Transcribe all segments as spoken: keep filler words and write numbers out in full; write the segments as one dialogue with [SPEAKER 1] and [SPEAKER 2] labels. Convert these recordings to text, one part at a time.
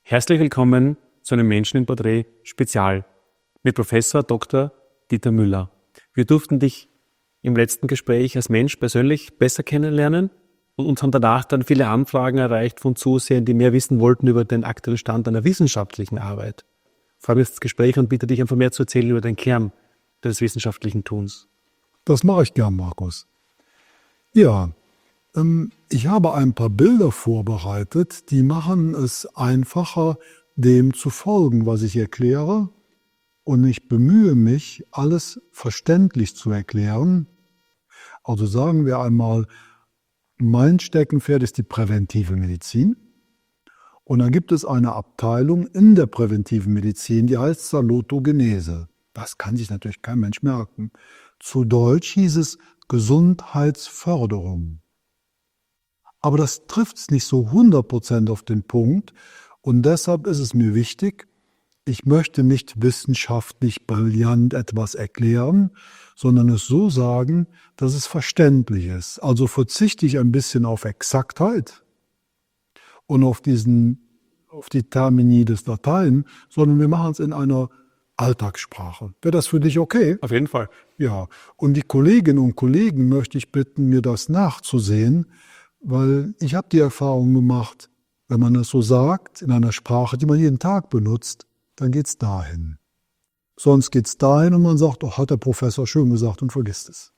[SPEAKER 1] Herzlich willkommen zu einem Menschen im Porträt Spezial mit Professor Doktor Dieter Müller. Wir durften dich im letzten Gespräch als Mensch persönlich besser kennenlernen und uns haben danach dann viele Anfragen erreicht von Zusehern, die mehr wissen wollten über den aktuellen Stand einer wissenschaftlichen Arbeit. Ich freue mich auf das Gespräch und bitte dich einfach mehr zu erzählen über den Kern des wissenschaftlichen Tuns.
[SPEAKER 2] Das mache ich gern, Markus. Ja, ähm, ich habe ein paar Bilder vorbereitet, die machen es einfacher, dem zu folgen, was ich erkläre. Und ich bemühe mich, alles verständlich zu erklären. Also sagen wir einmal, mein Steckenpferd ist die präventive Medizin. Und dann gibt es eine Abteilung in der präventiven Medizin, die heißt Salutogenese. Das kann sich natürlich kein Mensch merken. Zu Deutsch hieß es Gesundheitsförderung. Aber das trifft es nicht so hundert Prozent auf den Punkt. Und deshalb ist es mir wichtig, ich möchte nicht wissenschaftlich brillant etwas erklären, sondern es so sagen, dass es verständlich ist. Also verzichte ich ein bisschen auf Exaktheit und auf, diesen, auf die Termini des Latein, sondern wir machen es in einer Alltagssprache. Wäre das für dich okay?
[SPEAKER 1] Auf jeden Fall.
[SPEAKER 2] Ja, und die Kolleginnen und Kollegen möchte ich bitten, mir das nachzusehen, weil ich habe die Erfahrung gemacht, wenn man es so sagt, in einer Sprache, die man jeden Tag benutzt, dann geht es dahin. Sonst geht es dahin und man sagt, oh, hat der Professor schön gesagt und vergisst es.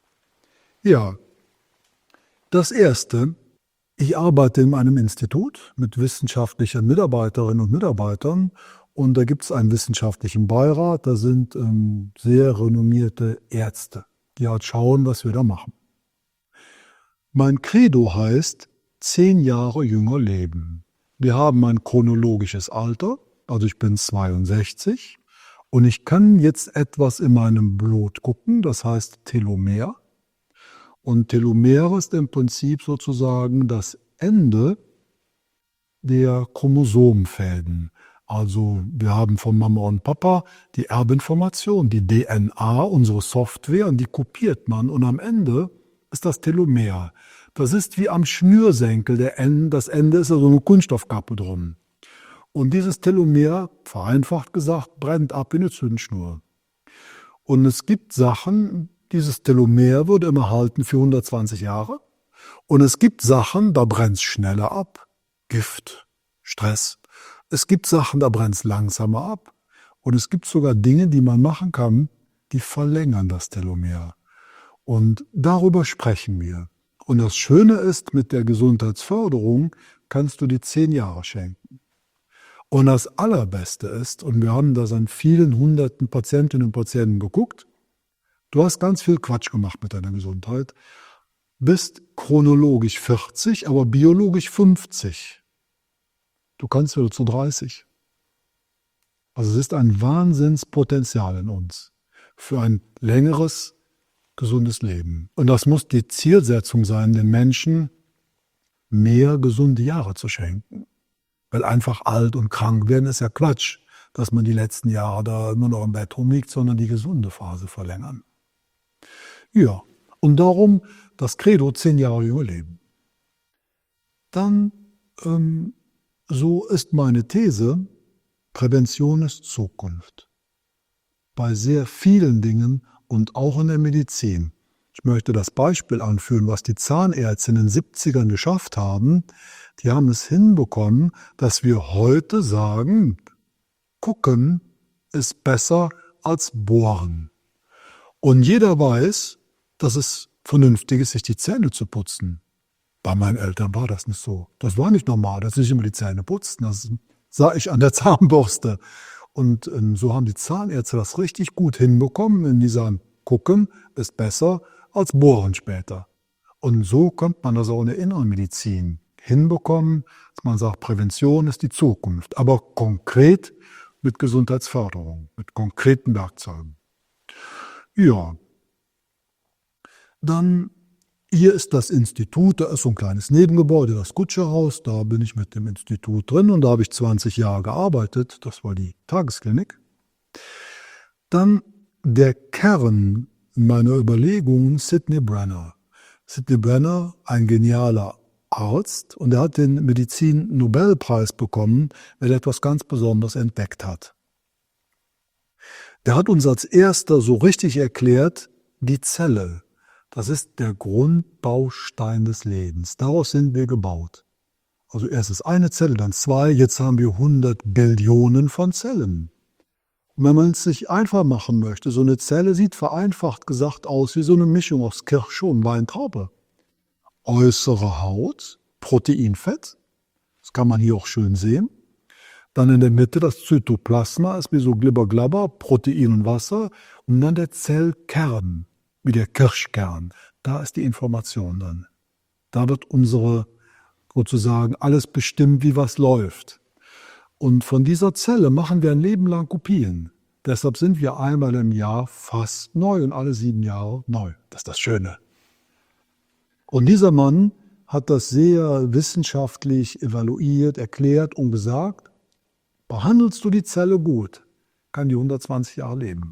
[SPEAKER 2] Ja, das Erste, ich arbeite in einem Institut mit wissenschaftlichen Mitarbeiterinnen und Mitarbeitern und da gibt es einen wissenschaftlichen Beirat, da sind ähm, sehr renommierte Ärzte, die halt schauen, was wir da machen. Mein Credo heißt, zehn Jahre jünger leben. Wir haben ein chronologisches Alter, also ich bin zweiundsechzig und ich kann jetzt etwas in meinem Blut gucken, das heißt Telomer. Und Telomer ist im Prinzip sozusagen das Ende der Chromosomenfäden. Also wir haben von Mama und Papa die Erbinformation, die D N A, unsere Software, und die kopiert man und am Ende ist das Telomer. Das ist wie am Schnürsenkel, der Ende, das Ende ist also eine Kunststoffkappe drum. Und dieses Telomer, vereinfacht gesagt, brennt ab wie eine Zündschnur. Und es gibt Sachen, dieses Telomer würde immer halten für hundertzwanzig Jahre. Und es gibt Sachen, da brennt es schneller ab. Gift, Stress. Es gibt Sachen, da brennt es langsamer ab. Und es gibt sogar Dinge, die man machen kann, die verlängern das Telomer. Und darüber sprechen wir. Und das Schöne ist, mit der Gesundheitsförderung kannst du die zehn Jahre schenken. Und das Allerbeste ist, und wir haben das an vielen hunderten Patientinnen und Patienten geguckt, du hast ganz viel Quatsch gemacht mit deiner Gesundheit, bist chronologisch vierzig, aber biologisch fünfzig. Du kannst wieder zu dreißig. Also es ist ein Wahnsinnspotenzial in uns für ein längeres, gesundes Leben. Und das muss die Zielsetzung sein, den Menschen mehr gesunde Jahre zu schenken. Weil einfach alt und krank werden ist ja Quatsch, dass man die letzten Jahre da nur noch im Bett rumliegt, sondern die gesunde Phase verlängern. Ja, und darum das Credo, zehn Jahre jünger leben. Dann, ähm, so ist meine These, Prävention ist Zukunft. Bei sehr vielen Dingen und auch in der Medizin. Ich möchte das Beispiel anführen, was die Zahnärzte in den siebzigern geschafft haben. Die haben es hinbekommen, dass wir heute sagen, gucken ist besser als bohren. Und jeder weiß, dass es vernünftig ist, sich die Zähne zu putzen. Bei meinen Eltern war das nicht so. Das war nicht normal, dass sie sich immer die Zähne putzten. Das sah ich an der Zahnbürste. Und ähm, so haben die Zahnärzte das richtig gut hinbekommen, wenn die sagen, gucken ist besser als bohren später. Und so kommt man das auch in der inneren Medizin hinbekommen, dass man sagt, Prävention ist die Zukunft, aber konkret mit Gesundheitsförderung, mit konkreten Werkzeugen. Ja, dann hier ist das Institut, da ist so ein kleines Nebengebäude, das Kutscherhaus, da bin ich mit dem Institut drin und da habe ich zwanzig Jahre gearbeitet, das war die Tagesklinik. Dann der Kern meiner Überlegungen, Sidney Brenner. Sidney Brenner, ein genialer Arzt und er hat den Medizin-Nobelpreis bekommen, weil er etwas ganz Besonderes entdeckt hat. Der hat uns als erster so richtig erklärt, die Zelle, das ist der Grundbaustein des Lebens. Daraus sind wir gebaut. Also erst ist eine Zelle, dann zwei, jetzt haben wir hundert Billionen von Zellen. Und wenn man es sich einfach machen möchte, so eine Zelle sieht vereinfacht gesagt aus wie so eine Mischung aus Kirsche und Weintraube. Äußere Haut, Proteinfett, das kann man hier auch schön sehen. Dann in der Mitte das Zytoplasma, ist wie so Glibber-Glabber, Protein und Wasser. Und dann der Zellkern, wie der Kirschkern. Da ist die Information dann. Da wird unsere, sozusagen, alles bestimmt, wie was läuft. Und von dieser Zelle machen wir ein Leben lang Kopien. Deshalb sind wir einmal im Jahr fast neu und alle sieben Jahre neu. Das ist das Schöne. Und dieser Mann hat das sehr wissenschaftlich evaluiert, erklärt und gesagt, behandelst du die Zelle gut, kann die hundertzwanzig Jahre leben.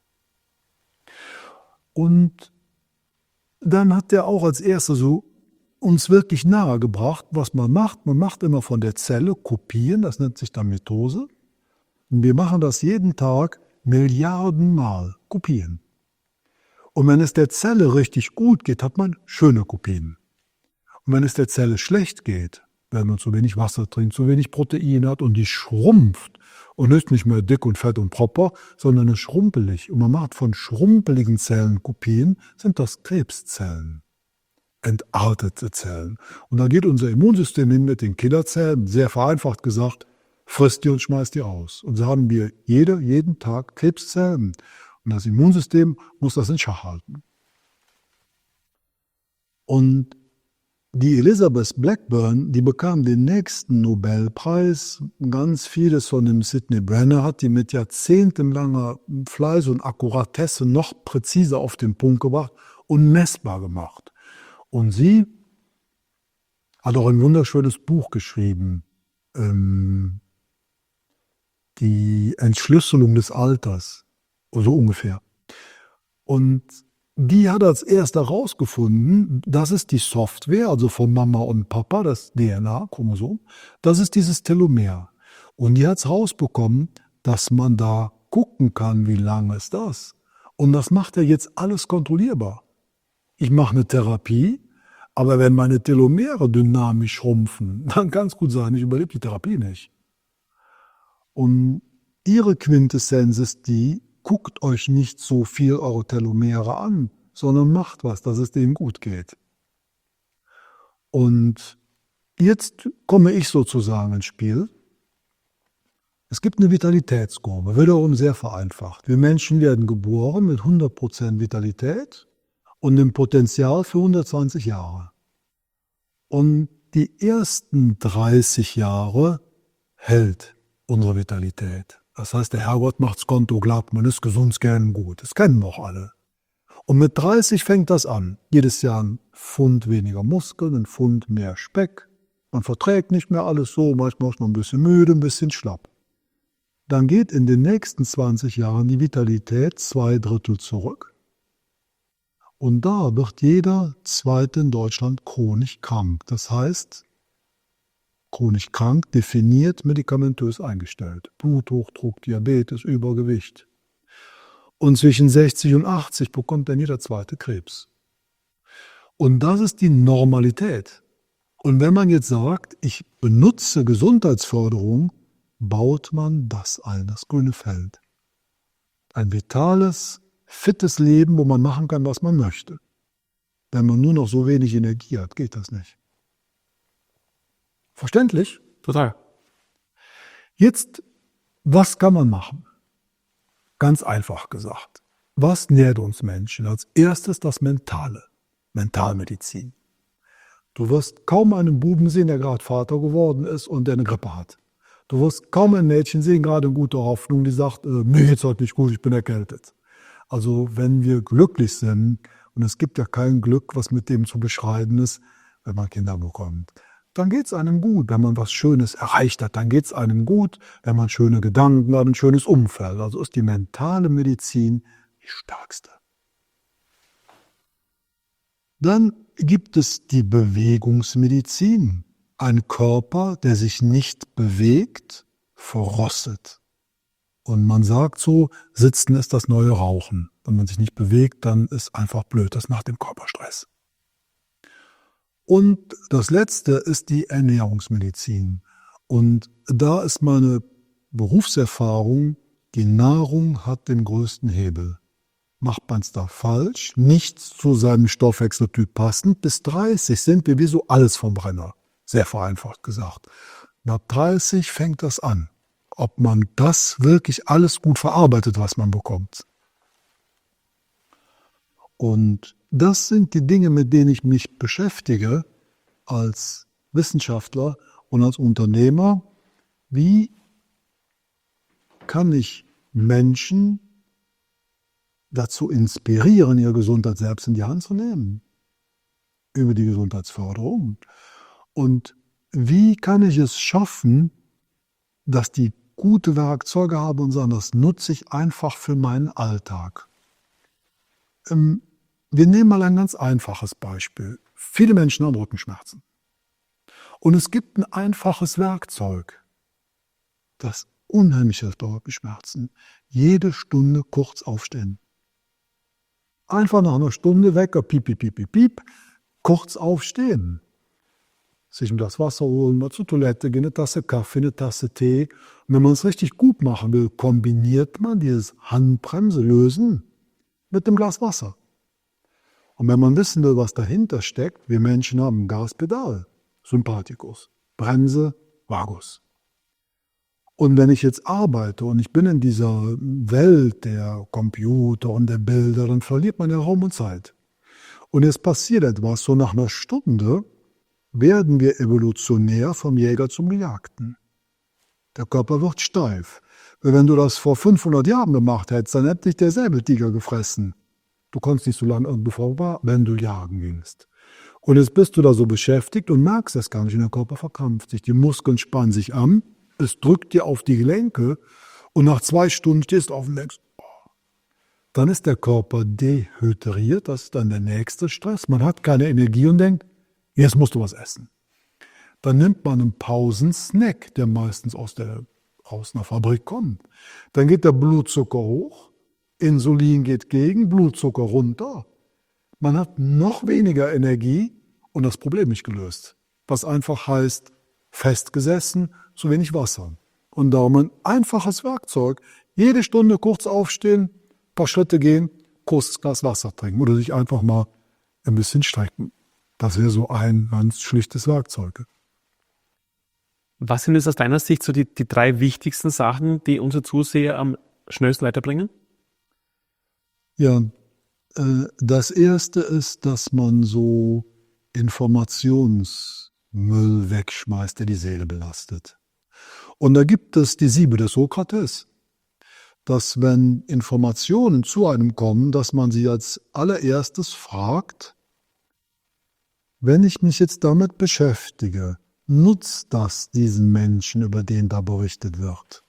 [SPEAKER 2] Und dann hat er auch als erster so uns wirklich nahegebracht, was man macht. Man macht immer von der Zelle Kopien, das nennt sich dann Mitose. Und wir machen das jeden Tag Milliardenmal, Kopien. Und wenn es der Zelle richtig gut geht, hat man schöne Kopien. Und wenn es der Zelle schlecht geht, wenn man zu wenig Wasser trinkt, zu wenig Protein hat und die schrumpft und ist nicht mehr dick und fett und proper, sondern ist schrumpelig. Und man macht von schrumpeligen Zellen Kopien, sind das Krebszellen, entartete Zellen. Und dann geht unser Immunsystem hin mit den Killerzellen, sehr vereinfacht gesagt, frisst die und schmeißt die aus. Und so haben wir jede, jeden Tag Krebszellen. Und das Immunsystem muss das in Schach halten. Und die Elizabeth Blackburn, die bekam den nächsten Nobelpreis. Ganz vieles von dem Sidney Brenner hat die mit jahrzehntelanger Fleiß und Akkuratesse noch präziser auf den Punkt gebracht und messbar gemacht. Und sie hat auch ein wunderschönes Buch geschrieben, ähm, die Entschlüsselung des Alters, so ungefähr. Und die hat als erster herausgefunden, das ist die Software, also von Mama und Papa, das D N A-Chromosom, das ist dieses Telomer. Und die hat es rausbekommen, dass man da gucken kann, wie lange ist das. Und das macht ja jetzt alles kontrollierbar. Ich mache eine Therapie, aber wenn meine Telomere dynamisch schrumpfen, dann kann es gut sein, ich überlebe die Therapie nicht. Und ihre Quintessenz ist die, guckt euch nicht so viel eure Telomere an, sondern macht was, dass es denen gut geht. Und jetzt komme ich sozusagen ins Spiel. Es gibt eine Vitalitätskurve, wiederum sehr vereinfacht. Wir Menschen werden geboren mit hundert Prozent Vitalität und dem Potenzial für hundertzwanzig Jahre. Und die ersten dreißig Jahre hält unsere Vitalität. Das heißt, der Herrgott macht's Konto glatt, man ist gesund, gern gut. Das kennen wir auch alle. Und mit dreißig fängt das an. Jedes Jahr ein Pfund weniger Muskeln, ein Pfund mehr Speck. Man verträgt nicht mehr alles so, manchmal ist man ein bisschen müde, ein bisschen schlapp. Dann geht in den nächsten zwanzig Jahren die Vitalität zwei Drittel zurück. Und da wird jeder Zweite in Deutschland chronisch krank. Das heißt, chronisch krank, definiert, medikamentös eingestellt. Bluthochdruck, Diabetes, Übergewicht. Und zwischen sechzig und achtzig bekommt dann jeder Zweite Krebs. Und das ist die Normalität. Und wenn man jetzt sagt, ich benutze Gesundheitsförderung, baut man das ein, das grüne Feld. Ein vitales, fittes Leben, wo man machen kann, was man möchte. Wenn man nur noch so wenig Energie hat, geht das nicht. Verständlich?
[SPEAKER 1] Total.
[SPEAKER 2] Jetzt, was kann man machen? Ganz einfach gesagt. Was nährt uns Menschen? Als erstes das Mentale, Mentalmedizin. Du wirst kaum einen Buben sehen, der gerade Vater geworden ist und der eine Grippe hat. Du wirst kaum ein Mädchen sehen, gerade in guter Hoffnung, die sagt, äh, mir geht's heute nicht gut, ich bin erkältet. Also wenn wir glücklich sind, und es gibt ja kein Glück, was mit dem zu beschreiben ist, wenn man Kinder bekommt, dann geht es einem gut. Wenn man was Schönes erreicht hat, dann geht es einem gut. Wenn man schöne Gedanken hat, ein schönes Umfeld. Also ist die mentale Medizin die stärkste. Dann gibt es die Bewegungsmedizin. Ein Körper, der sich nicht bewegt, verrostet. Und man sagt so, Sitzen ist das neue Rauchen. Wenn man sich nicht bewegt, dann ist einfach blöd, das macht den Körper Stress. Und das Letzte ist die Ernährungsmedizin. Und da ist meine Berufserfahrung, die Nahrung hat den größten Hebel. Macht man es da falsch, nichts zu seinem Stoffwechseltyp passend, bis dreißig sind wir wie so Allesverbrenner. Sehr vereinfacht gesagt. Nach dreißig fängt das an, ob man das wirklich alles gut verarbeitet, was man bekommt. Und das sind die Dinge, mit denen ich mich beschäftige als Wissenschaftler und als Unternehmer. Wie kann ich Menschen dazu inspirieren, ihre Gesundheit selbst in die Hand zu nehmen? Über die Gesundheitsförderung. Und wie kann ich es schaffen, dass die gute Werkzeuge haben und sagen, das nutze ich einfach für meinen Alltag? Ähm, wir nehmen mal ein ganz einfaches Beispiel. Viele Menschen haben Rückenschmerzen. Und es gibt ein einfaches Werkzeug, das unheimlich ist bei Rückenschmerzen. Jede Stunde kurz aufstehen. Einfach nach einer Stunde Wecker, piep, piep, piep, piep, piep, kurz aufstehen. Sich ein Glas Wasser holen, mal zur Toilette gehen, eine Tasse Kaffee, eine Tasse Tee. Und wenn man es richtig gut machen will, kombiniert man dieses Handbremse lösen mit dem Glas Wasser. Und wenn man wissen will, was dahinter steckt, wir Menschen haben Gaspedal, Sympathikus, Bremse, Vagus. Und wenn ich jetzt arbeite und ich bin in dieser Welt der Computer und der Bilder, dann verliert man ja Raum und Zeit. Und jetzt passiert etwas, so nach einer Stunde werden wir evolutionär vom Jäger zum Gejagten. Der Körper wird steif. Wenn du das vor fünfhundert Jahren gemacht hättest, dann hätte dich der Säbeltiger gefressen. Du konntest nicht so lange irgendwo vorbei, wenn du jagen gingst. Und jetzt bist du da so beschäftigt und merkst es gar nicht, und der Körper verkrampft sich. Die Muskeln spannen sich an, es drückt dir auf die Gelenke und nach zwei Stunden stehst du auf und denkst, oh. Dann ist der Körper dehydriert, das ist dann der nächste Stress. Man hat keine Energie und denkt, jetzt musst du was essen. Dann nimmt man einen Pausensnack, der meistens aus, der, aus einer Fabrik kommt. Dann geht der Blutzucker hoch, Insulin geht gegen, Blutzucker runter. Man hat noch weniger Energie und das Problem nicht gelöst. Was einfach heißt, festgesessen, zu wenig Wasser. Und darum ein einfaches Werkzeug. Jede Stunde kurz aufstehen, ein paar Schritte gehen, kurzes Glas Wasser trinken oder sich einfach mal ein bisschen strecken. Das wäre so ein ganz schlichtes Werkzeug.
[SPEAKER 1] Was sind jetzt aus deiner Sicht so die, die drei wichtigsten Sachen, die unsere Zuseher am schnellsten weiterbringen?
[SPEAKER 2] Ja, äh, das Erste ist, dass man so Informationsmüll wegschmeißt, der die Seele belastet. Und da gibt es die Siebe des Sokrates, dass wenn Informationen zu einem kommen, dass man sie als allererstes fragt, wenn ich mich jetzt damit beschäftige, nutzt das diesen Menschen, über den da berichtet wird?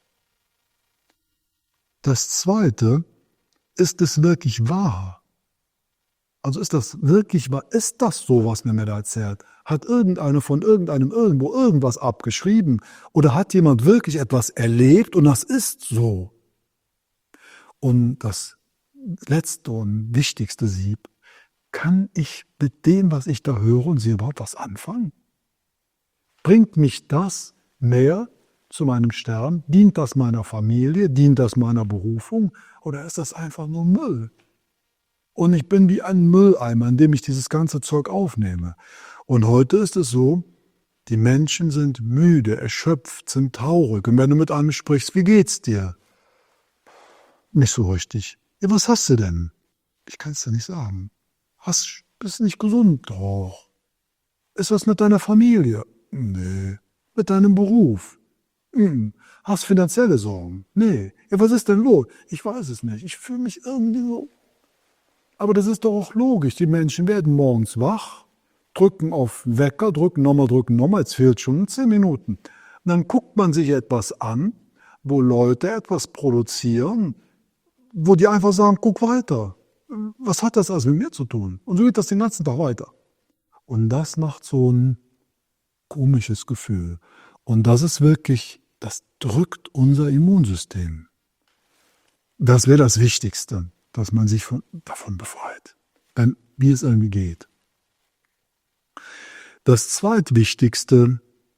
[SPEAKER 2] Das Zweite, ist es wirklich wahr? Also ist das wirklich wahr? Ist das so, was mir da erzählt? Hat irgendeiner von irgendeinem irgendwo irgendwas abgeschrieben? Oder hat jemand wirklich etwas erlebt und das ist so? Und das letzte und wichtigste Sieb, kann ich mit dem, was ich da höre und sehe, überhaupt was anfangen? Bringt mich das näher zu meinem Stern? Dient das meiner Familie? Dient das meiner Berufung? Oder ist das einfach nur Müll? Und ich bin wie ein Mülleimer, in dem ich dieses ganze Zeug aufnehme. Und heute ist es so, die Menschen sind müde, erschöpft, sind traurig. Und wenn du mit einem sprichst, wie geht's dir? Nicht so richtig. Ja, was hast du denn? Ich kann es dir nicht sagen. Hast, bist nicht gesund? Doch. Ist was mit deiner Familie? Nee. Mit deinem Beruf? Hm. Hast finanzielle Sorgen? Nee. Ja, was ist denn los? Ich weiß es nicht. Ich fühle mich irgendwie so. Aber das ist doch auch logisch. Die Menschen werden morgens wach, drücken auf Wecker, drücken nochmal, drücken nochmal. Jetzt fehlt schon zehn Minuten. Und dann guckt man sich etwas an, wo Leute etwas produzieren, wo die einfach sagen, guck weiter. was hat das also mit mir zu tun? Und so geht das den ganzen Tag weiter. Und das macht so ein komisches Gefühl. Und das ist wirklich, das drückt unser Immunsystem. Das wäre das Wichtigste, dass man sich von, davon befreit, wenn, wie es irgendwie geht. Das Zweitwichtigste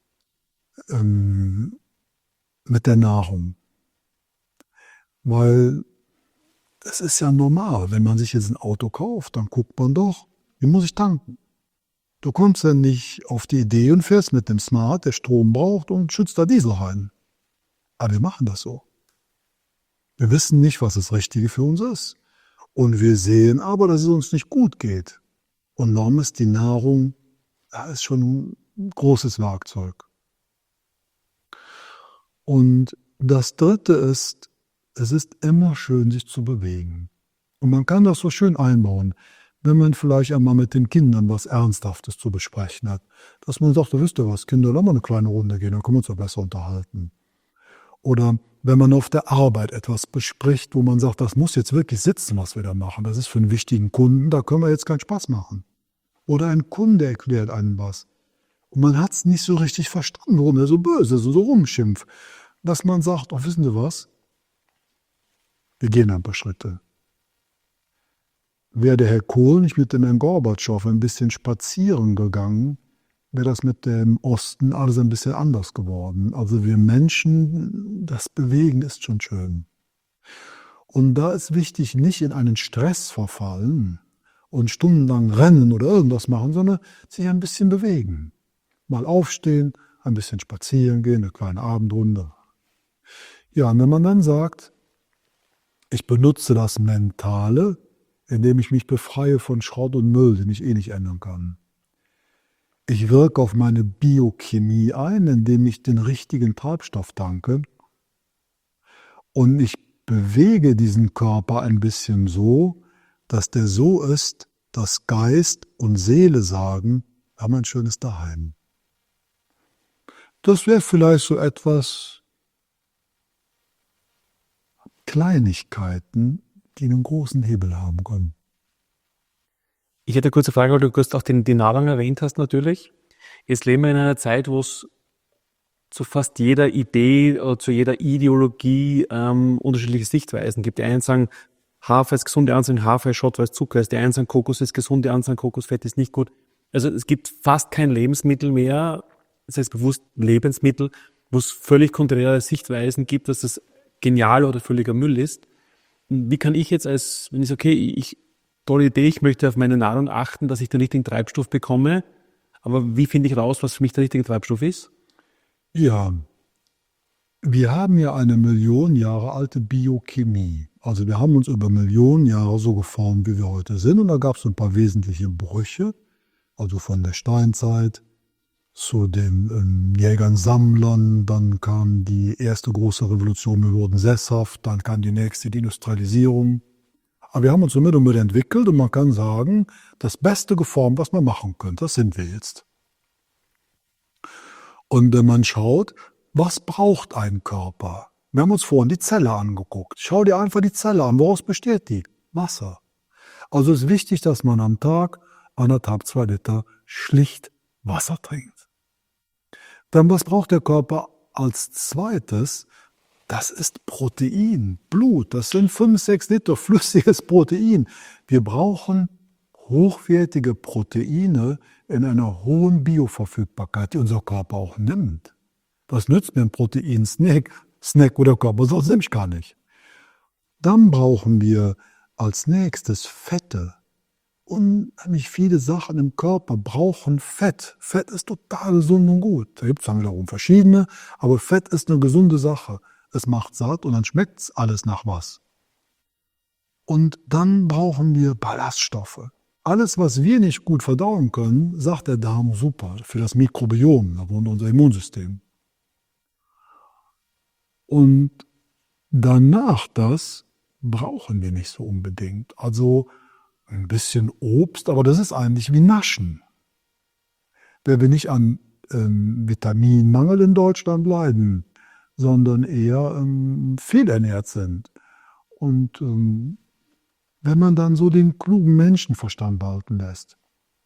[SPEAKER 2] ähm, mit der Nahrung. Weil es ist ja normal, wenn man sich jetzt ein Auto kauft, dann guckt man doch, wie muss ich tanken? Du kommst ja nicht auf die Idee und fährst mit dem Smart, der Strom braucht, und schützt da Diesel rein. Aber wir machen das so. Wir wissen nicht, was das Richtige für uns ist. Und wir sehen aber, dass es uns nicht gut geht. Und darum ist die Nahrung, ja, ist schon ein großes Werkzeug. Und das Dritte ist, es ist immer schön, sich zu bewegen. Und man kann das so schön einbauen, wenn man vielleicht einmal mit den Kindern was Ernsthaftes zu besprechen hat. Dass man sagt, wisst ihr was, Kinder, lass mal eine kleine Runde gehen, dann können wir uns ja besser unterhalten. Oder wenn man auf der Arbeit etwas bespricht, wo man sagt, das muss jetzt wirklich sitzen, was wir da machen. Das ist für einen wichtigen Kunden, da können wir jetzt keinen Spaß machen. Oder ein Kunde erklärt einem was. Und man hat es nicht so richtig verstanden, warum er so böse ist und so rumschimpft. Dass man sagt, oh, wissen Sie was? Wir gehen ein paar Schritte. Wäre der Herr Kohl nicht mit dem Herrn Gorbatschow ein bisschen spazieren gegangen, wäre das mit dem Osten alles ein bisschen anders geworden. Also wir Menschen, das Bewegen ist schon schön. Und da ist wichtig, nicht in einen Stress verfallen und stundenlang rennen oder irgendwas machen, sondern sich ein bisschen bewegen. Mal aufstehen, ein bisschen spazieren gehen, eine kleine Abendrunde. Ja, und wenn man dann sagt, ich benutze das Mentale, indem ich mich befreie von Schrott und Müll, den ich eh nicht ändern kann. Ich wirke auf meine Biochemie ein, indem ich den richtigen Treibstoff tanke. Und ich bewege diesen Körper ein bisschen so, dass der so ist, dass Geist und Seele sagen, wir haben ein schönes Daheim. Das wäre vielleicht so etwas Kleinigkeiten, die einen großen Hebel haben können.
[SPEAKER 1] Ich hätte eine kurze Frage, weil du kurz auch den, die Nahrung erwähnt hast natürlich. Jetzt leben wir in einer Zeit, wo es zu fast jeder Idee oder zu jeder Ideologie ähm, unterschiedliche Sichtweisen gibt. Die einen sagen, Hafer ist gesund, die anderen sagen, Hafer ist Schrott, weil es Zucker ist. Die einen sagen, Kokos ist gesund, die anderen sagen, Kokosfett ist nicht gut. Also es gibt fast kein Lebensmittel mehr, das heißt bewusst Lebensmittel, wo es völlig konträre Sichtweisen gibt, dass es genial oder völliger Müll ist. Wie kann ich jetzt als, wenn ich sage, okay, ich, tolle Idee, ich möchte auf meine Nahrung achten, dass ich den richtigen Treibstoff bekomme, aber wie finde ich raus, was für mich der richtige Treibstoff ist?
[SPEAKER 2] Ja, wir haben ja eine Million Jahre alte Biochemie. Also wir haben uns über Millionen Jahre so geformt, wie wir heute sind. Und da gab es ein paar wesentliche Brüche, also von der Steinzeit zu den ähm, Jägern, Sammlern. Dann kam die erste große Revolution, wir wurden sesshaft. Dann kam die nächste, die Industrialisierung. Aber wir haben uns somit und mit entwickelt und man kann sagen, das Beste geformt, was man machen könnte, das sind wir jetzt. Und wenn man schaut, was braucht ein Körper? Wir haben uns vorhin die Zelle angeguckt. Schau dir einfach die Zelle an. Woraus besteht die? Wasser. Also ist wichtig, dass man am Tag anderthalb, zwei Liter schlicht Wasser trinkt. Dann was braucht der Körper als zweites? Das ist Protein, Blut. Das sind fünf, sechs Liter flüssiges Protein. Wir brauchen hochwertige Proteine in einer hohen Bioverfügbarkeit, die unser Körper auch nimmt. Was nützt mir ein Protein-Snack, Snack, wo der Körper sonst nämlich gar nicht. Dann brauchen wir als nächstes Fette. Unheimlich viele Sachen im Körper brauchen Fett. Fett ist total gesund und gut. Da gibt es dann wiederum verschiedene, aber Fett ist eine gesunde Sache. Es macht satt und dann schmeckt es alles nach was. Und dann brauchen wir Ballaststoffe. Alles, was wir nicht gut verdauen können, sagt der Darm super für das Mikrobiom, und unser Immunsystem. Und danach das brauchen wir nicht so unbedingt. Also ein bisschen Obst, aber das ist eigentlich wie Naschen. Wenn wir nicht an ähm, Vitaminmangel in Deutschland leiden, sondern eher ähm, fehlernährt sind. Und ähm, wenn man dann so den klugen Menschenverstand walten lässt.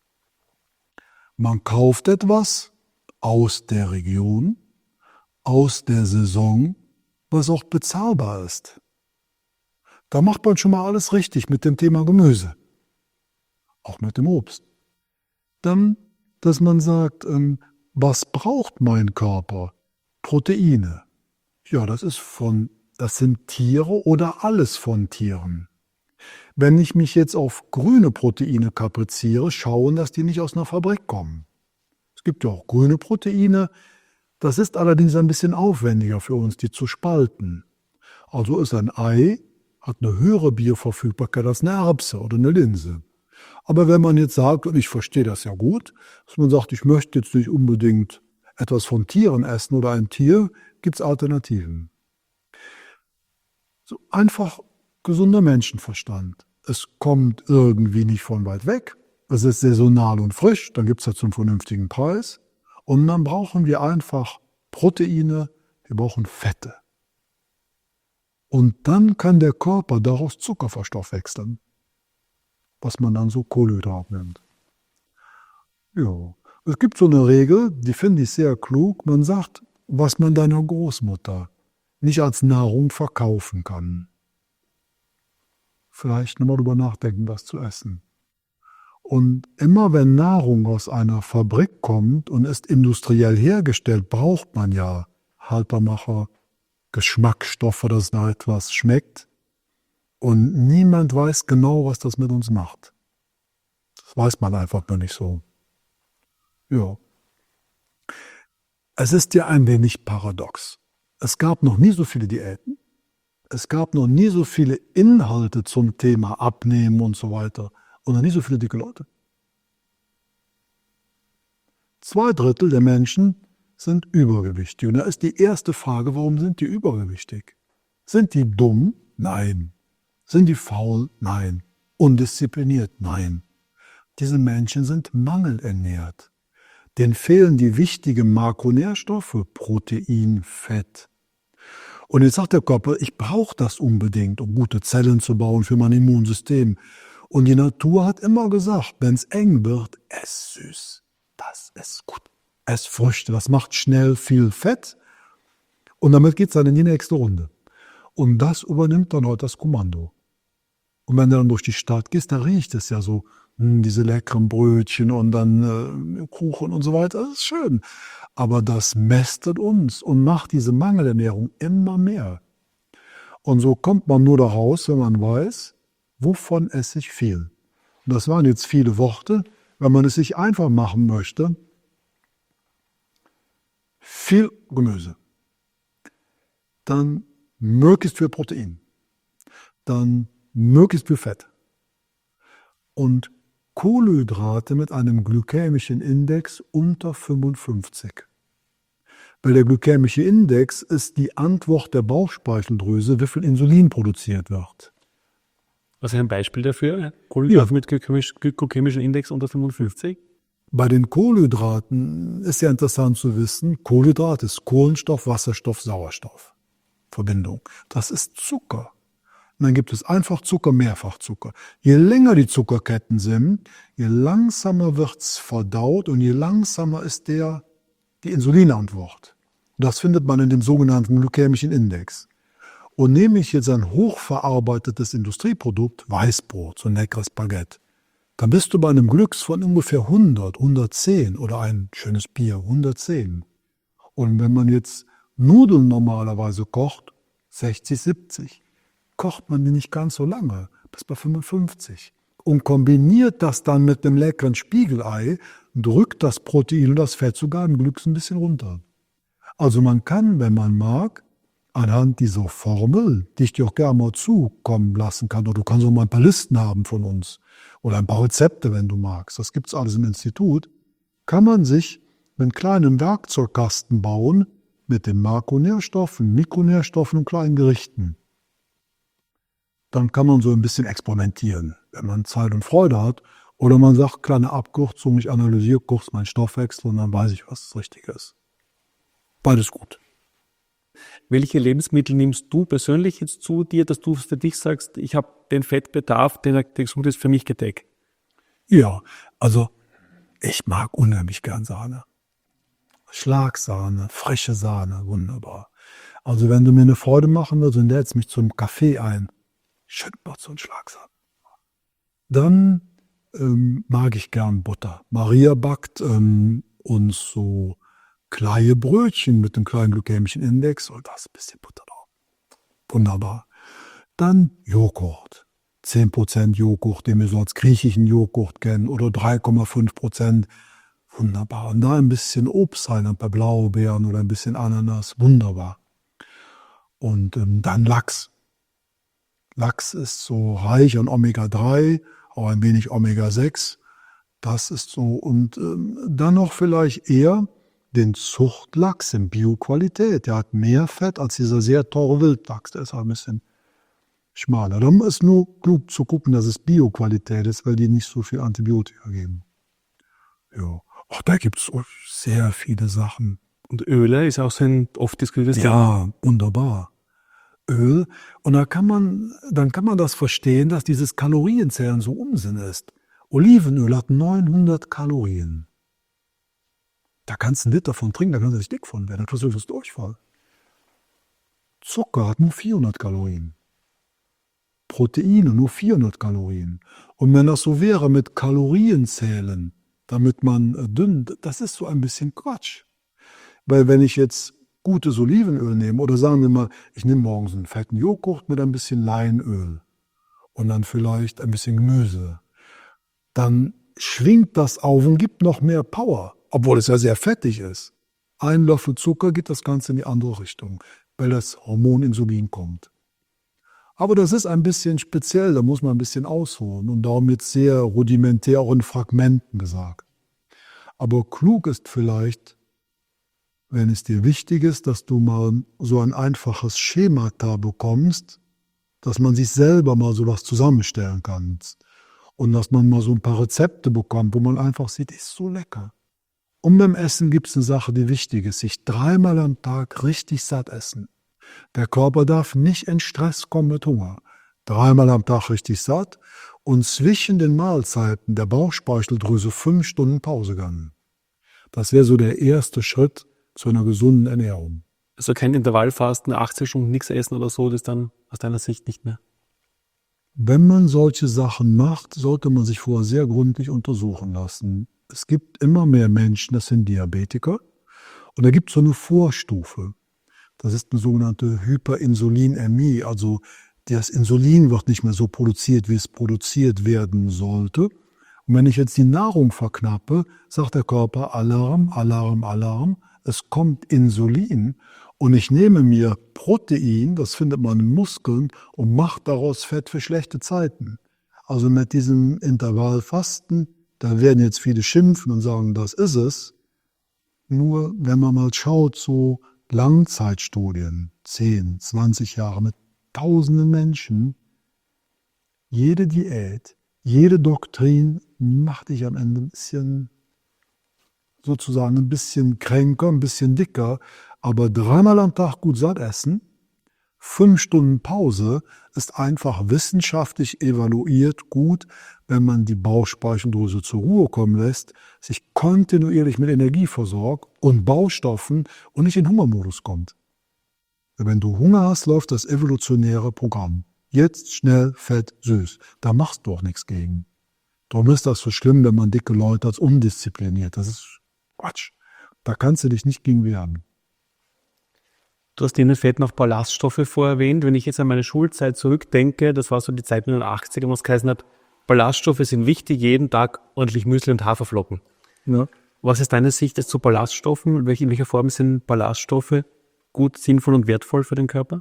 [SPEAKER 2] Man kauft etwas aus der Region, aus der Saison, was auch bezahlbar ist. Da macht man schon mal alles richtig mit dem Thema Gemüse, auch mit dem Obst. Dann, dass man sagt, ähm, was braucht mein Körper? Proteine. Ja, das ist von, das sind Tiere oder alles von Tieren. Wenn ich mich jetzt auf grüne Proteine kapriziere, schauen, dass die nicht aus einer Fabrik kommen. Es gibt ja auch grüne Proteine, das ist allerdings ein bisschen aufwendiger für uns, die zu spalten. Also ist ein Ei, hat eine höhere Bioverfügbarkeit als eine Erbse oder eine Linse. Aber wenn man jetzt sagt, und ich verstehe das ja gut, dass man sagt, ich möchte jetzt nicht unbedingt etwas von Tieren essen oder ein Tier, gibt es Alternativen. So einfach gesunder Menschenverstand. Es kommt irgendwie nicht von weit weg. Es ist saisonal und frisch, dann gibt es das zum vernünftigen Preis. Und dann brauchen wir einfach Proteine, wir brauchen Fette. Und dann kann der Körper daraus Zucker verstoffwechseln, was man dann so Kohlenhydrat nennt. Ja, es gibt so eine Regel, die finde ich sehr klug. Man sagt, was man deiner Großmutter nicht als Nahrung verkaufen kann. Vielleicht nochmal drüber nachdenken, was zu essen. Und immer wenn Nahrung aus einer Fabrik kommt und ist industriell hergestellt, braucht man ja Haltbarmacher, Geschmacksstoffe, dass da etwas schmeckt. Und niemand weiß genau, was das mit uns macht. Das weiß man einfach nur nicht so. Ja. Es ist ja ein wenig paradox. Es gab noch nie so viele Diäten. Es gab noch nie so viele Inhalte zum Thema Abnehmen und so weiter. Und noch nie so viele dicke Leute. Zwei Drittel der Menschen sind übergewichtig. Und da ist die erste Frage, warum sind die übergewichtig? Sind die dumm? Nein. Sind die faul? Nein. Undiszipliniert? Nein. Diese Menschen sind mangelernährt. Denen fehlen die wichtigen Makronährstoffe, Protein, Fett. Und jetzt sagt der Körper, ich brauche das unbedingt, um gute Zellen zu bauen für mein Immunsystem. Und die Natur hat immer gesagt, wenn es eng wird, ess süß. Das ist gut. Ess Früchte, das macht schnell viel Fett. Und damit geht es dann in die nächste Runde. Und das übernimmt dann heute das Kommando. Und wenn du dann durch die Stadt gehst, da riecht es ja so, mh, diese leckeren Brötchen und dann äh, Kuchen und so weiter. Das ist schön. Aber das mästet uns und macht diese Mangelernährung immer mehr. Und so kommt man nur daraus, wenn man weiß, wovon esse ich viel. Und das waren jetzt viele Worte. Wenn man es sich einfach machen möchte, viel Gemüse, dann möglichst viel Protein, dann möglichst viel Fett und Kohlenhydrate mit einem glykämischen Index unter fünfundfünfzig. Weil der glykämische Index ist die Antwort der Bauchspeicheldrüse, wie viel Insulin produziert wird.
[SPEAKER 1] Was ist ein Beispiel dafür? Kohlenhydrate ja. mit glykämischem Index unter fünfundfünfzig?
[SPEAKER 2] Bei den Kohlenhydraten ist ja interessant zu wissen, Kohlenhydrat ist Kohlenstoff, Wasserstoff, Sauerstoff. Verbindung. Das ist Zucker. Und dann gibt es Einfachzucker, Mehrfachzucker. Je länger die Zuckerketten sind, je langsamer wird es verdaut und je langsamer ist der, die Insulinantwort. Das findet man in dem sogenannten glykämischen Index. Und nehme ich jetzt ein hochverarbeitetes Industrieprodukt, Weißbrot, so ein leckeres Baguette, dann bist du bei einem Glücks von ungefähr hundert, hundertzehn oder ein schönes Bier, hundertzehn. Und wenn man jetzt Nudeln normalerweise kocht, sechzig, siebzig, kocht man die nicht ganz so lange, bis bei fünfundfünfzig. Und kombiniert das dann mit einem leckeren Spiegelei, drückt das Protein und das Fett sogar im Glücks ein bisschen runter. Also man kann, wenn man mag, anhand dieser Formel, die ich dir auch gerne mal zukommen lassen kann, oder du kannst auch mal ein paar Listen haben von uns oder ein paar Rezepte, wenn du magst, das gibt es alles im Institut, kann man sich einen kleinen Werkzeugkasten bauen mit den Makronährstoffen, Mikronährstoffen und kleinen Gerichten. Dann kann man so ein bisschen experimentieren, wenn man Zeit und Freude hat. Oder man sagt, kleine Abkürzung, ich analysiere kurz meinen Stoffwechsel und dann weiß ich, was das Richtige ist. Beides gut.
[SPEAKER 1] welche Lebensmittel nimmst du persönlich jetzt zu dir, dass du für dich sagst, ich habe den Fettbedarf, der, der gesund ist, für mich gedeckt?
[SPEAKER 2] Ja, also ich mag unheimlich gern Sahne. Schlagsahne, frische Sahne, wunderbar. Also wenn du mir eine Freude machen willst und lädst mich zum Kaffee ein, schön macht so ein Schlagsahne. Dann ähm, mag ich gern Butter. Maria backt ähm, uns so kleine Brötchen mit einem kleinen glykämischen Index und da ist ein bisschen Butter drauf. Wunderbar. Dann Joghurt. zehn Prozent Joghurt, den wir so als griechischen Joghurt kennen, oder drei Komma fünf Prozent. Wunderbar. Und da ein bisschen Obst rein, ein paar Blaubeeren oder ein bisschen Ananas. Wunderbar. Und ähm, dann Lachs. Lachs ist so reich an Omega drei, auch ein wenig Omega sechs. Das ist so. Und ähm, dann noch vielleicht eher den Zuchtlachs in Bioqualität. Der hat mehr Fett als dieser sehr teure Wildlachs. Der ist auch ein bisschen schmaler. Dann ist nur klug zu gucken, dass es Bioqualität ist, weil die nicht so viel Antibiotika geben. Ja. Ach, da gibt es sehr viele Sachen.
[SPEAKER 1] Und Öle ist auch so ein oft diskutiertes Thema.
[SPEAKER 2] Ja, wunderbar. Öl. Und da kann man, dann kann man das verstehen, dass dieses Kalorienzählen so Unsinn ist. Olivenöl hat neunhundert Kalorien. Da kannst du einen Liter von trinken, da kannst du nicht dick von werden. Das ist Durchfall. Zucker hat nur vierhundert Kalorien. Proteine nur vierhundert Kalorien. Und wenn das so wäre mit Kalorienzählen, damit man äh, dünn, das ist so ein bisschen Quatsch. Weil wenn ich jetzt gutes Olivenöl nehme, oder sagen wir mal, ich nehme morgens einen fetten Joghurt mit ein bisschen Leinöl und dann vielleicht ein bisschen Gemüse, dann schwingt das auf und gibt noch mehr Power, obwohl es ja sehr fettig ist. Ein Löffel Zucker geht das Ganze in die andere Richtung, weil das Hormon Insulin kommt. Aber das ist ein bisschen speziell, da muss man ein bisschen ausholen und darum jetzt sehr rudimentär auch in Fragmenten gesagt. Aber klug ist vielleicht, wenn es dir wichtig ist, dass du mal so ein einfaches Schemata bekommst, dass man sich selber mal sowas zusammenstellen kann und dass man mal so ein paar Rezepte bekommt, wo man einfach sieht, ist so lecker. Und beim Essen gibt es eine Sache, die wichtig ist, sich dreimal am Tag richtig satt essen. Der Körper darf nicht in Stress kommen mit Hunger. Dreimal am Tag richtig satt und zwischen den Mahlzeiten der Bauchspeicheldrüse fünf Stunden Pause gönnen. Das wäre so der erste Schritt zu einer gesunden Ernährung.
[SPEAKER 1] Also kein Intervallfasten, achtzehn Stunden nichts essen oder so, das ist dann aus deiner Sicht nicht mehr.
[SPEAKER 2] Wenn man solche Sachen macht, sollte man sich vorher sehr gründlich untersuchen lassen. Es gibt immer mehr Menschen, das sind Diabetiker. Und da gibt es so eine Vorstufe. Das ist eine sogenannte Hyperinsulinämie. Also das Insulin wird nicht mehr so produziert, wie es produziert werden sollte. Und wenn ich jetzt die Nahrung verknappe, sagt der Körper Alarm, Alarm, Alarm. Es kommt Insulin und ich nehme mir Protein, das findet man in Muskeln, und mache daraus Fett für schlechte Zeiten. Also mit diesem Intervallfasten, da werden jetzt viele schimpfen und sagen, das ist es. Nur wenn man mal schaut, so Langzeitstudien, zehn, zwanzig Jahre mit tausenden Menschen, jede Diät, jede Doktrin macht dich am Ende ein bisschen, sozusagen ein bisschen kränker, ein bisschen dicker, aber dreimal am Tag gut satt essen, fünf Stunden Pause ist einfach wissenschaftlich evaluiert gut, wenn man die Bauchspeicheldrüse zur Ruhe kommen lässt, sich kontinuierlich mit Energie versorgt und Baustoffen und nicht in Hungermodus kommt. Wenn du Hunger hast, läuft das evolutionäre Programm. Jetzt schnell, fett, süß. Da machst du auch nichts gegen. Darum ist das so schlimm, wenn man dicke Leute als undiszipliniert. Das ist Quatsch. Da kannst du dich nicht gegen wehren.
[SPEAKER 1] Du hast in den Fetten auch Ballaststoffe vorher erwähnt. Wenn ich jetzt an meine Schulzeit zurückdenke, das war so die Zeit in den achtzigern, wo es geheißen hat, Ballaststoffe sind wichtig, jeden Tag ordentlich Müsli und Haferflocken. Ja. Was ist deine Sicht zu Ballaststoffen? In welcher Form sind Ballaststoffe gut, sinnvoll und wertvoll für den Körper?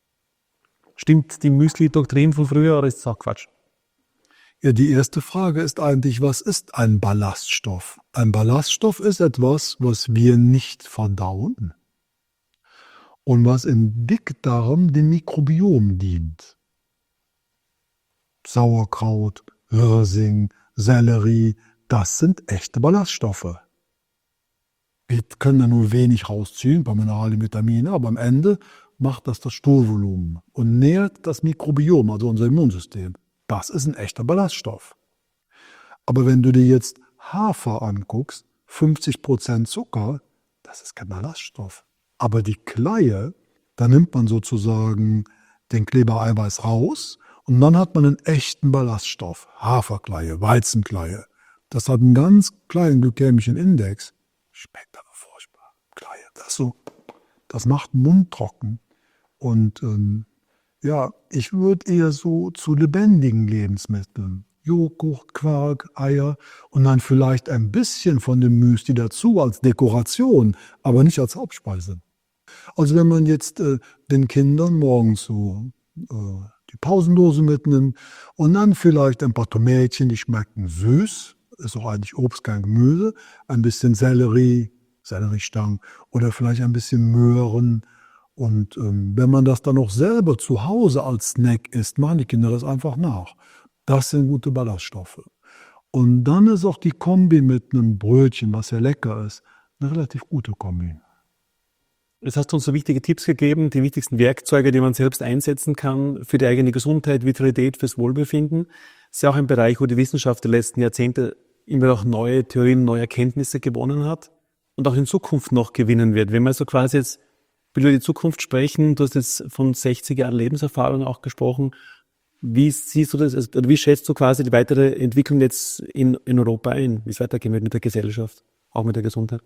[SPEAKER 1] Stimmt die Müsli-Doktrin von früher oder ist das auch Quatsch?
[SPEAKER 2] Ja, die erste Frage ist eigentlich, was ist ein Ballaststoff? Ein Ballaststoff ist etwas, was wir nicht verdauen und was im Dickdarm dem Mikrobiom dient. Sauerkraut, Wirsing, Sellerie, das sind echte Ballaststoffe. Wir können da nur wenig rausziehen, ein paar mineralische Vitamine, aber am Ende macht das das Stuhlvolumen und nährt das Mikrobiom, also unser Immunsystem. Das ist ein echter Ballaststoff. Aber wenn du dir jetzt Hafer anguckst, fünfzig Prozent Zucker, das ist kein Ballaststoff. Aber die Kleie, da nimmt man sozusagen den Klebereiweiß raus und dann hat man einen echten Ballaststoff. Haferkleie, Weizenkleie. Das hat einen ganz kleinen glykämischen Index. Schmeckt aber furchtbar. Kleie, das so, das macht den Mund trocken. Und ähm, ja, ich würde eher so zu lebendigen Lebensmitteln, Joghurt, Quark, Eier und dann vielleicht ein bisschen von dem Müsli dazu als Dekoration, aber nicht als Hauptspeise. Also wenn man jetzt äh, den Kindern morgens so äh, die Pausendose mitnimmt und dann vielleicht ein paar Tomätchen, die schmecken süß, ist auch eigentlich Obst, kein Gemüse, ein bisschen Sellerie, Selleriestangen oder vielleicht ein bisschen Möhren. Und ähm, wenn man das dann noch selber zu Hause als Snack isst, machen die Kinder das einfach nach. Das sind gute Ballaststoffe. Und dann ist auch die Kombi mit einem Brötchen, was ja lecker ist, eine relativ gute Kombi.
[SPEAKER 1] Jetzt hast du uns so wichtige Tipps gegeben, die wichtigsten Werkzeuge, die man selbst einsetzen kann für die eigene Gesundheit, Vitalität, fürs Wohlbefinden. Das ist ja auch ein Bereich, wo die Wissenschaft der letzten Jahrzehnte immer auch neue Theorien, neue Erkenntnisse gewonnen hat und auch in Zukunft noch gewinnen wird. Wenn wir so quasi jetzt über die Zukunft sprechen, du hast jetzt von sechzig Jahren Lebenserfahrung auch gesprochen. Wie siehst du das, oder wie schätzt du quasi die weitere Entwicklung jetzt in, in Europa ein, wie es weitergehen wird mit der Gesellschaft, auch mit der Gesundheit?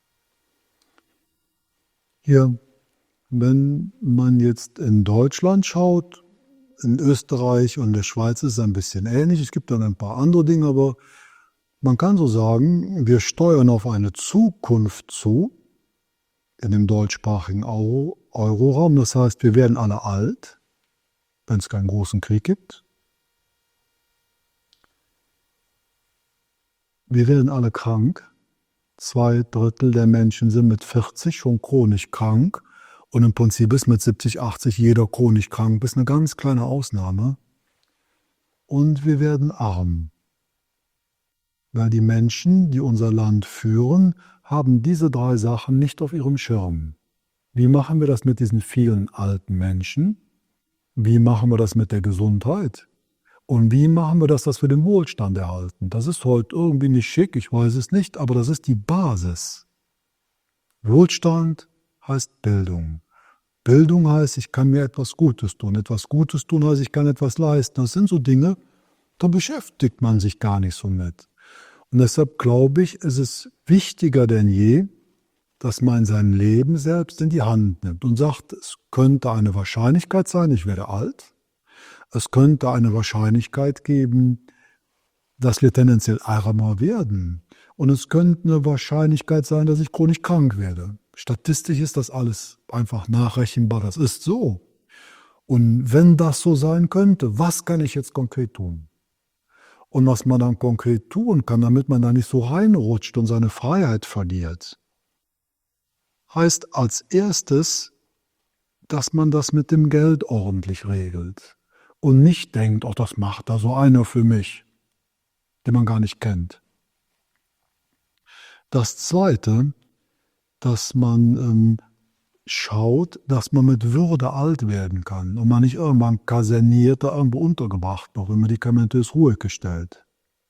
[SPEAKER 2] Ja, wenn man jetzt in Deutschland schaut, in Österreich und der Schweiz ist es ein bisschen ähnlich. Es gibt dann ein paar andere Dinge, aber man kann so sagen, wir steuern auf eine Zukunft zu, in dem deutschsprachigen Euro, Euroraum. Das heißt, wir werden alle alt, wenn es keinen großen Krieg gibt. Wir werden alle krank. Zwei Drittel der Menschen sind mit vierzig schon chronisch krank. Und im Prinzip ist mit siebzig, achtzig jeder chronisch krank, bis eine ganz kleine Ausnahme. Und wir werden arm. Weil die Menschen, die unser Land führen, haben diese drei Sachen nicht auf ihrem Schirm. Wie machen wir das mit diesen vielen alten Menschen? Wie machen wir das mit der Gesundheit? Und wie machen wir das, dass wir den Wohlstand erhalten? Das ist heute irgendwie nicht schick, ich weiß es nicht, aber das ist die Basis. Wohlstand heißt Bildung. Bildung heißt, ich kann mir etwas Gutes tun. Etwas Gutes tun heißt, ich kann etwas leisten. Das sind so Dinge, da beschäftigt man sich gar nicht so mit. Und deshalb glaube ich, ist es wichtiger denn je, dass man sein Leben selbst in die Hand nimmt und sagt, es könnte eine Wahrscheinlichkeit sein, ich werde alt. Es könnte eine Wahrscheinlichkeit geben, dass wir tendenziell ärmer werden. Und es könnte eine Wahrscheinlichkeit sein, dass ich chronisch krank werde. Statistisch ist das alles einfach nachrechenbar, das ist so. Und wenn das so sein könnte, was kann ich jetzt konkret tun? Und was man dann konkret tun kann, damit man da nicht so reinrutscht und seine Freiheit verliert, heißt als erstes, dass man das mit dem Geld ordentlich regelt und nicht denkt, oh, das macht da so einer für mich, den man gar nicht kennt. Das Zweite, dass man ähm, schaut, dass man mit Würde alt werden kann und man nicht irgendwann kaserniert da irgendwo untergebracht noch in medikamentös Ruhe gestellt.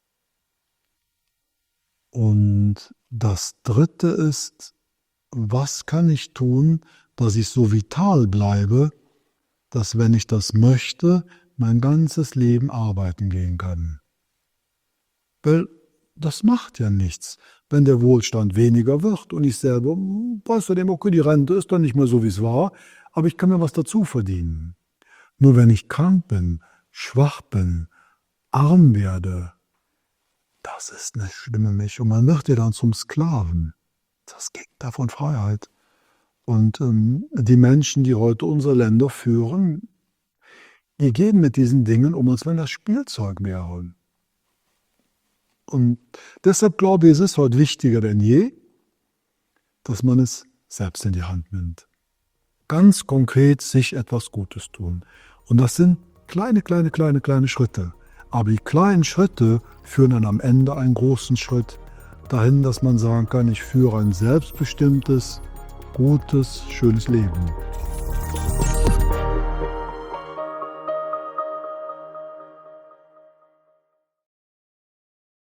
[SPEAKER 2] Und das Dritte ist, was kann ich tun, dass ich so vital bleibe, dass, wenn ich das möchte, mein ganzes Leben arbeiten gehen kann. Weil das macht ja nichts, wenn der Wohlstand weniger wird und ich selber, weißt du, okay, die Rente ist dann nicht mehr so, wie es war, aber ich kann mir was dazu verdienen. Nur wenn ich krank bin, schwach bin, arm werde, das ist eine schlimme Mischung. Man wird ja dann zum Sklaven. Das Gegenteil von Freiheit. Und ähm, die Menschen, die heute unsere Länder führen, die gehen mit diesen Dingen um, als wenn das Spielzeug wäre. Und deshalb glaube ich, es ist heute wichtiger denn je, dass man es selbst in die Hand nimmt. Ganz konkret sich etwas Gutes tun. Und das sind kleine, kleine, kleine, kleine Schritte. Aber die kleinen Schritte führen dann am Ende einen großen Schritt, dahin, dass man sagen kann, ich führe ein selbstbestimmtes, gutes, schönes Leben.